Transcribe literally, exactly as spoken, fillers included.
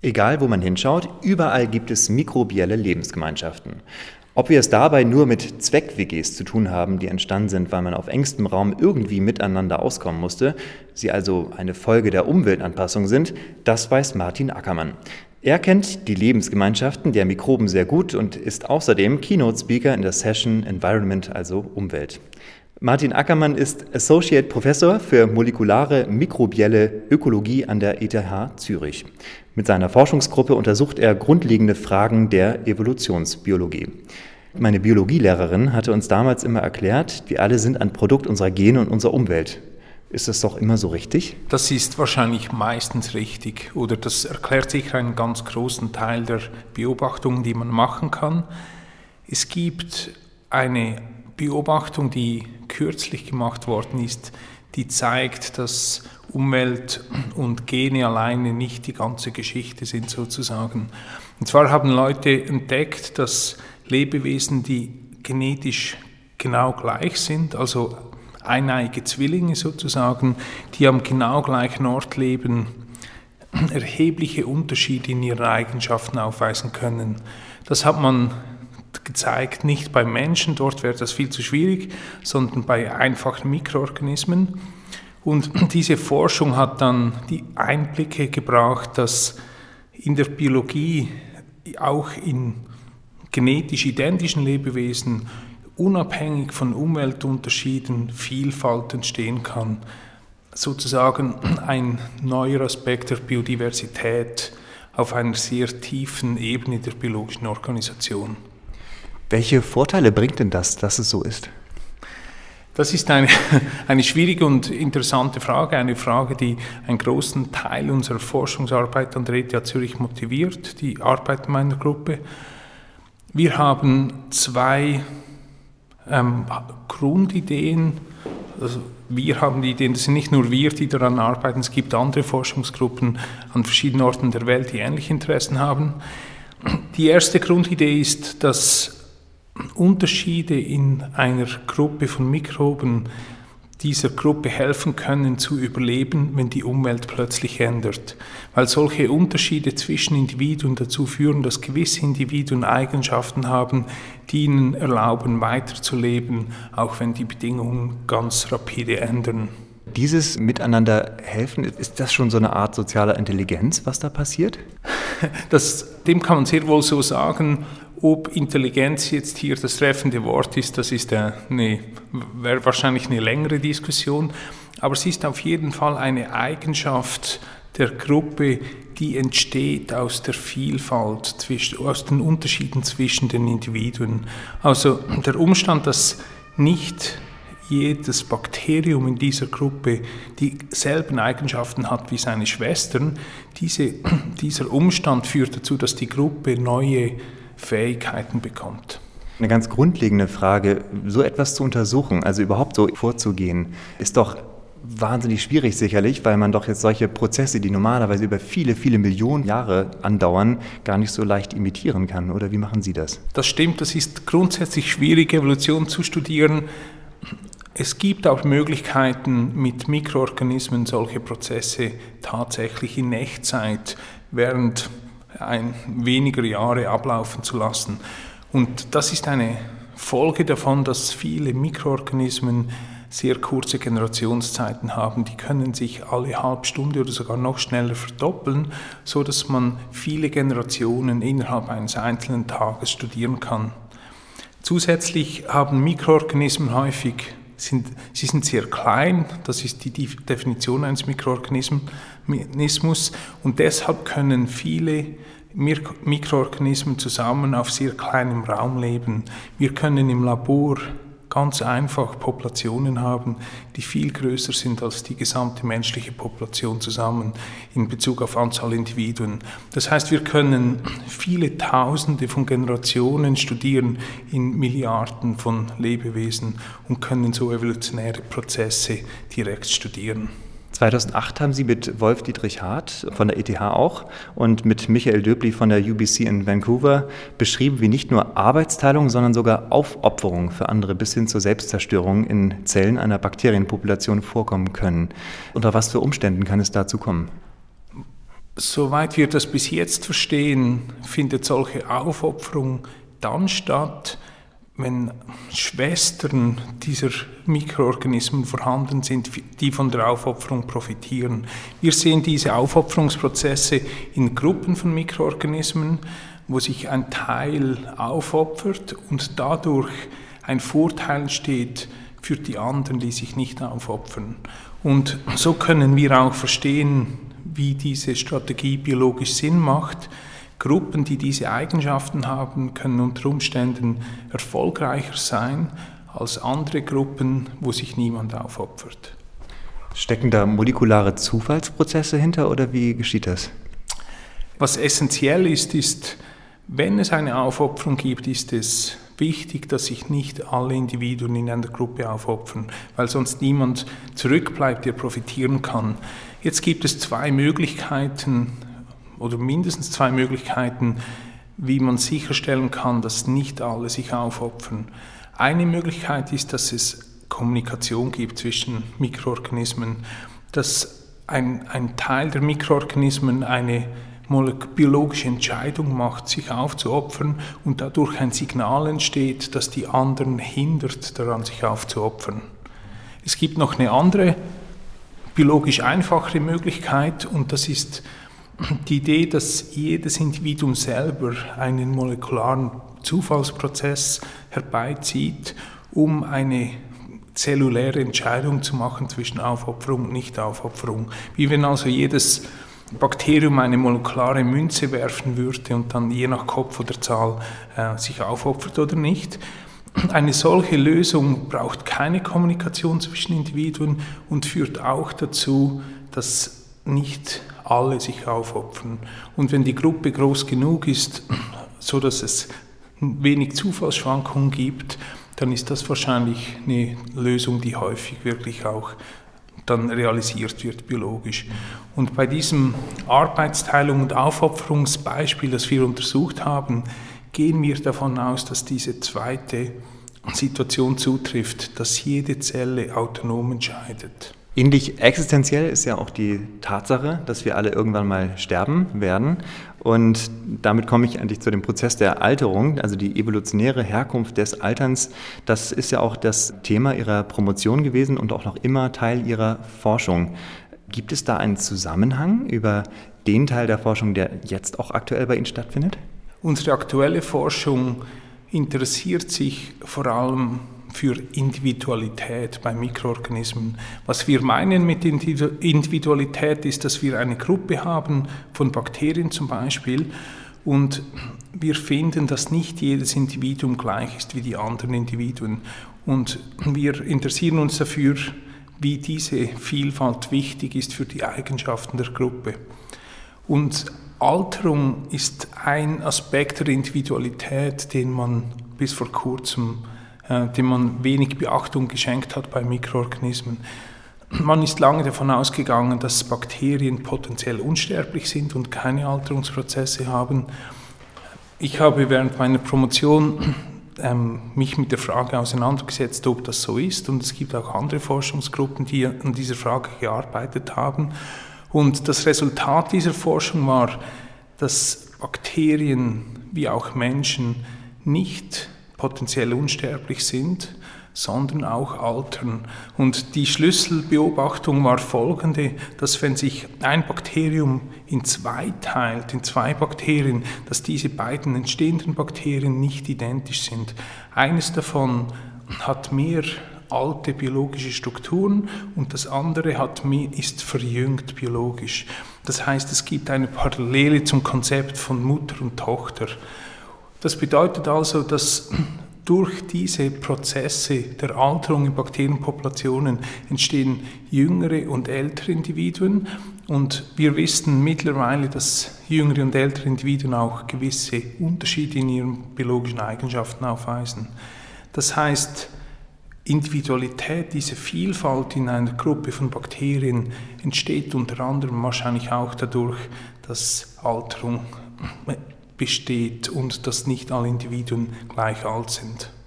Egal, wo man hinschaut, überall gibt es mikrobielle Lebensgemeinschaften. Ob wir es dabei nur mit Zweck-W Gs zu tun haben, die entstanden sind, weil man auf engstem Raum irgendwie miteinander auskommen musste, sie also eine Folge der Umweltanpassung sind, das weiß Martin Ackermann. Er kennt die Lebensgemeinschaften der Mikroben sehr gut und ist außerdem Keynote-Speaker in der Session Environment, also Umwelt. Martin Ackermann ist Associate Professor für molekulare mikrobielle Ökologie an der E T H Zürich. Mit seiner Forschungsgruppe untersucht er grundlegende Fragen der Evolutionsbiologie. Meine Biologielehrerin hatte uns damals immer erklärt, wir alle sind ein Produkt unserer Gene und unserer Umwelt. Ist das doch immer so richtig? Das ist wahrscheinlich meistens richtig oder das erklärt sicher einen ganz großen Teil der Beobachtungen, die man machen kann. Es gibt eine Beobachtung, die kürzlich gemacht worden ist, die zeigt, dass Umwelt und Gene alleine nicht die ganze Geschichte sind sozusagen. Und zwar haben Leute entdeckt, dass Lebewesen, die genetisch genau gleich sind, also eineige Zwillinge sozusagen, die am genau gleichen Ort leben, erhebliche Unterschiede in ihren Eigenschaften aufweisen können. Das hat man gezeigt, nicht bei Menschen, dort wäre das viel zu schwierig, sondern bei einfachen Mikroorganismen. Und diese Forschung hat dann die Einblicke gebracht, dass in der Biologie auch in genetisch identischen Lebewesen unabhängig von Umweltunterschieden Vielfalt entstehen kann. Sozusagen ein neuer Aspekt der Biodiversität auf einer sehr tiefen Ebene der biologischen Organisation. Welche Vorteile bringt denn das, dass es so ist? Das ist eine, eine schwierige und interessante Frage, eine Frage, die einen großen Teil unserer Forschungsarbeit an der E T H Zürich motiviert, die Arbeit meiner Gruppe. Wir haben zwei ähm, Grundideen, also wir haben die Ideen, das sind nicht nur wir, die daran arbeiten, es gibt andere Forschungsgruppen an verschiedenen Orten der Welt, die ähnliche Interessen haben. Die erste Grundidee ist, dass Unterschiede in einer Gruppe von Mikroben dieser Gruppe helfen können zu überleben, wenn die Umwelt plötzlich ändert. Weil solche Unterschiede zwischen Individuen dazu führen, dass gewisse Individuen Eigenschaften haben, die ihnen erlauben, weiterzuleben, auch wenn die Bedingungen ganz rapide ändern. Dieses Miteinander helfen, ist das schon so eine Art sozialer Intelligenz, was da passiert? Das, dem kann man sehr wohl so sagen. Ob Intelligenz jetzt hier das treffende Wort ist, das ist eine, wäre wahrscheinlich eine längere Diskussion. Aber es ist auf jeden Fall eine Eigenschaft der Gruppe, die entsteht aus der Vielfalt, zwischen, aus den Unterschieden zwischen den Individuen. Also der Umstand, dass nicht jedes Bakterium in dieser Gruppe dieselben Eigenschaften hat wie seine Schwestern, diese, dieser Umstand führt dazu, dass die Gruppe neue Fähigkeiten bekommt. Eine ganz grundlegende Frage, so etwas zu untersuchen, also überhaupt so vorzugehen, ist doch wahnsinnig schwierig sicherlich, weil man doch jetzt solche Prozesse, die normalerweise über viele, viele Millionen Jahre andauern, gar nicht so leicht imitieren kann. Oder wie machen Sie das? Das stimmt, das ist grundsätzlich schwierig, Evolution zu studieren. Es gibt auch Möglichkeiten, mit Mikroorganismen solche Prozesse tatsächlich in Echtzeit während ein, weniger Jahre ablaufen zu lassen. Und das ist eine Folge davon, dass viele Mikroorganismen sehr kurze Generationszeiten haben. Die können sich alle halbe Stunde oder sogar noch schneller verdoppeln, so dass man viele Generationen innerhalb eines einzelnen Tages studieren kann. Zusätzlich haben Mikroorganismen häufig Sind, sie sind sehr klein, das ist die Definition eines Mikroorganismus, und deshalb können viele Mikroorganismen zusammen auf sehr kleinem Raum leben. Wir können im Labor ganz einfach Populationen haben, die viel größer sind als die gesamte menschliche Population zusammen in Bezug auf Anzahl Individuen. Das heißt, wir können viele Tausende von Generationen studieren in Milliarden von Lebewesen und können so evolutionäre Prozesse direkt studieren. zweitausendacht haben Sie mit Wolf Dietrich Hart von der E T H auch und mit Michael Döbli von der U B C in Vancouver beschrieben, wie nicht nur Arbeitsteilung, sondern sogar Aufopferung für andere bis hin zur Selbstzerstörung in Zellen einer Bakterienpopulation vorkommen können. Unter was für Umständen kann es dazu kommen? Soweit wir das bis jetzt verstehen, findet solche Aufopferung dann statt, wenn Schwestern dieser Mikroorganismen vorhanden sind, die von der Aufopferung profitieren. Wir sehen diese Aufopferungsprozesse in Gruppen von Mikroorganismen, wo sich ein Teil aufopfert und dadurch ein Vorteil entsteht für die anderen, die sich nicht aufopfern. Und so können wir auch verstehen, wie diese Strategie biologisch Sinn macht. Gruppen, die diese Eigenschaften haben, können unter Umständen erfolgreicher sein als andere Gruppen, wo sich niemand aufopfert. Stecken da molekulare Zufallsprozesse hinter oder wie geschieht das? Was essentiell ist, ist, wenn es eine Aufopferung gibt, ist es wichtig, dass sich nicht alle Individuen in einer Gruppe aufopfern, weil sonst niemand zurückbleibt, der profitieren kann. Jetzt gibt es zwei Möglichkeiten, oder mindestens zwei Möglichkeiten, wie man sicherstellen kann, dass nicht alle sich aufopfern. Eine Möglichkeit ist, dass es Kommunikation gibt zwischen Mikroorganismen, dass ein, ein Teil der Mikroorganismen eine biologische Entscheidung macht, sich aufzuopfern und dadurch ein Signal entsteht, das die anderen hindert, daran sich aufzuopfern. Es gibt noch eine andere, biologisch einfachere Möglichkeit und das ist die Idee, dass jedes Individuum selber einen molekularen Zufallsprozess herbeizieht, um eine zelluläre Entscheidung zu machen zwischen Aufopferung und Nicht-Aufopferung. Wie wenn also jedes Bakterium eine molekulare Münze werfen würde und dann je nach Kopf oder Zahl äh, sich aufopfert oder nicht. Eine solche Lösung braucht keine Kommunikation zwischen Individuen und führt auch dazu, dass nicht alle sich aufopfern. Und wenn die Gruppe groß genug ist, so dass es wenig Zufallsschwankungen gibt, dann ist das wahrscheinlich eine Lösung, die häufig wirklich auch dann realisiert wird biologisch. Und bei diesem Arbeitsteilung- und Aufopferungsbeispiel, das wir untersucht haben, gehen wir davon aus, dass diese zweite Situation zutrifft, dass jede Zelle autonom entscheidet. Ähnlich existenziell ist ja auch die Tatsache, dass wir alle irgendwann mal sterben werden. Und damit komme ich eigentlich zu dem Prozess der Alterung, also die evolutionäre Herkunft des Alterns. Das ist ja auch das Thema Ihrer Promotion gewesen und auch noch immer Teil Ihrer Forschung. Gibt es da einen Zusammenhang über den Teil der Forschung, der jetzt auch aktuell bei Ihnen stattfindet? Unsere aktuelle Forschung interessiert sich vor allem für Individualität bei Mikroorganismen. Was wir meinen mit Individualität ist, dass wir eine Gruppe haben von Bakterien zum Beispiel und wir finden, dass nicht jedes Individuum gleich ist wie die anderen Individuen. Und wir interessieren uns dafür, wie diese Vielfalt wichtig ist für die Eigenschaften der Gruppe. Und Alterung ist ein Aspekt der Individualität, den man bis vor kurzem dem man wenig Beachtung geschenkt hat bei Mikroorganismen. Man ist lange davon ausgegangen, dass Bakterien potenziell unsterblich sind und keine Alterungsprozesse haben. Ich habe während meiner Promotion ähm, mich mit der Frage auseinandergesetzt, ob das so ist, und es gibt auch andere Forschungsgruppen, die an dieser Frage gearbeitet haben. Und das Resultat dieser Forschung war, dass Bakterien wie auch Menschen nicht potenziell unsterblich sind, sondern auch altern. Und die Schlüsselbeobachtung war folgende, dass wenn sich ein Bakterium in zwei teilt, in zwei Bakterien, dass diese beiden entstehenden Bakterien nicht identisch sind. Eines davon hat mehr alte biologische Strukturen und das andere hat mehr, ist verjüngt biologisch. Das heißt, es gibt eine Parallele zum Konzept von Mutter und Tochter. Das bedeutet also, dass durch diese Prozesse der Alterung in Bakterienpopulationen entstehen jüngere und ältere Individuen und wir wissen mittlerweile, dass jüngere und ältere Individuen auch gewisse Unterschiede in ihren biologischen Eigenschaften aufweisen. Das heißt, Individualität, diese Vielfalt in einer Gruppe von Bakterien entsteht unter anderem wahrscheinlich auch dadurch, dass Alterung besteht und dass nicht alle Individuen gleich alt sind.